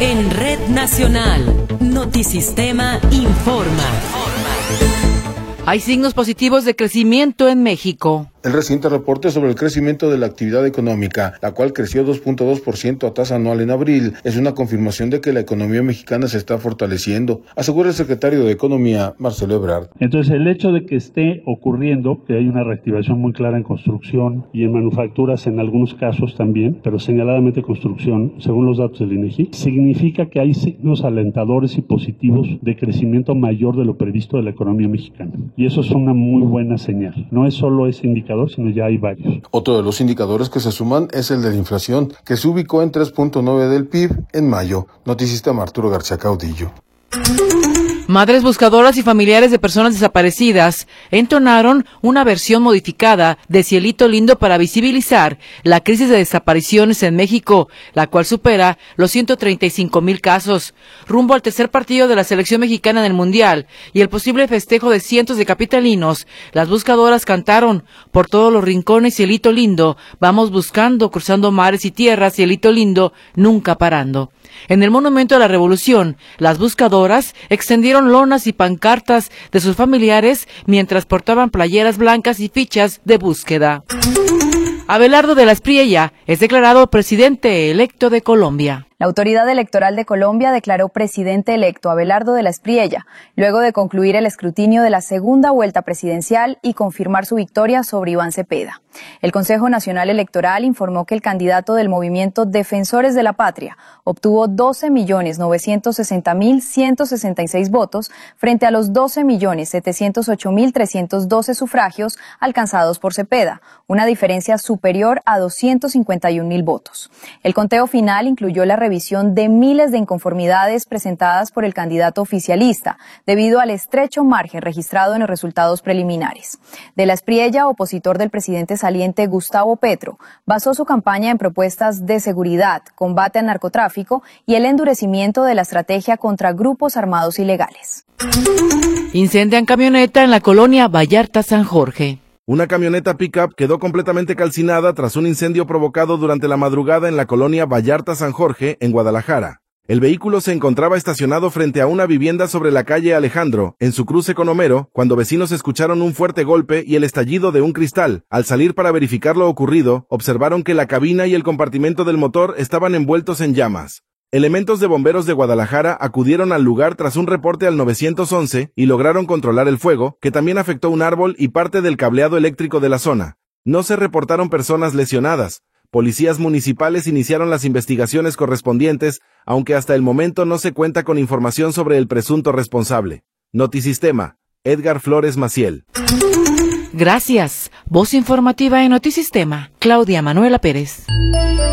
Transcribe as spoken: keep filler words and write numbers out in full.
En Red Nacional, Notisistema informa. Hay signos positivos de crecimiento en México. El reciente reporte sobre el crecimiento de la actividad económica, la cual creció dos punto dos por ciento a tasa anual en abril, es una confirmación de que la economía mexicana se está fortaleciendo, asegura el secretario de Economía, Marcelo Ebrard. Entonces, el hecho de que esté ocurriendo, que hay una reactivación muy clara en construcción y en manufacturas en algunos casos también, pero señaladamente construcción, según los datos del INEGI, significa que hay signos alentadores y positivos de crecimiento mayor de lo previsto de la economía mexicana. Y eso es una muy buena señal. No es solo ese indicador, sino ya hay varios. Otro de los indicadores que se suman es el de la inflación, que se ubicó en tres punto nueve del P I B en mayo. Notisistema Arturo García Caudillo. Madres buscadoras y familiares de personas desaparecidas entonaron una versión modificada de Cielito Lindo para visibilizar la crisis de desapariciones en México, la cual supera los ciento treinta y cinco mil casos. Rumbo al tercer partido de la selección mexicana en el Mundial y el posible festejo de cientos de capitalinos, las buscadoras cantaron: por todos los rincones, Cielito Lindo, vamos buscando, cruzando mares y tierras, Cielito Lindo, nunca parando. En el Monumento a la Revolución, las buscadoras extendieron lonas y pancartas de sus familiares mientras portaban playeras blancas y fichas de búsqueda. Abelardo de la Espriella es declarado presidente electo de Colombia. La Autoridad Electoral de Colombia declaró presidente electo a Abelardo de la Espriella, luego de concluir el escrutinio de la segunda vuelta presidencial y confirmar su victoria sobre Iván Cepeda. El Consejo Nacional Electoral informó que el candidato del movimiento Defensores de la Patria obtuvo doce millones novecientos sesenta mil ciento sesenta y seis votos frente a los doce millones setecientos ocho mil trescientos doce sufragios alcanzados por Cepeda, una diferencia superior a doscientos cincuenta y un mil votos. El conteo final incluyó la revisión de miles de inconformidades presentadas por el candidato oficialista, debido al estrecho margen registrado en los resultados preliminares. De la Espriella, opositor del presidente saliente Gustavo Petro, basó su campaña en propuestas de seguridad, combate al narcotráfico y el endurecimiento de la estrategia contra grupos armados ilegales. Incendian camioneta en la colonia Vallarta San Jorge. Una camioneta pick-up quedó completamente calcinada tras un incendio provocado durante la madrugada en la colonia Vallarta San Jorge, en Guadalajara. El vehículo se encontraba estacionado frente a una vivienda sobre la calle Alejandro, en su cruce con Homero, cuando vecinos escucharon un fuerte golpe y el estallido de un cristal. Al salir para verificar lo ocurrido, observaron que la cabina y el compartimento del motor estaban envueltos en llamas. Elementos de bomberos de Guadalajara acudieron al lugar tras un reporte al nueve once y lograron controlar el fuego, que también afectó un árbol y parte del cableado eléctrico de la zona. No se reportaron personas lesionadas. Policías municipales iniciaron las investigaciones correspondientes, aunque hasta el momento no se cuenta con información sobre el presunto responsable. Notisistema, Edgar Flores Maciel. Gracias. Voz informativa en Notisistema, Claudia Manuela Pérez.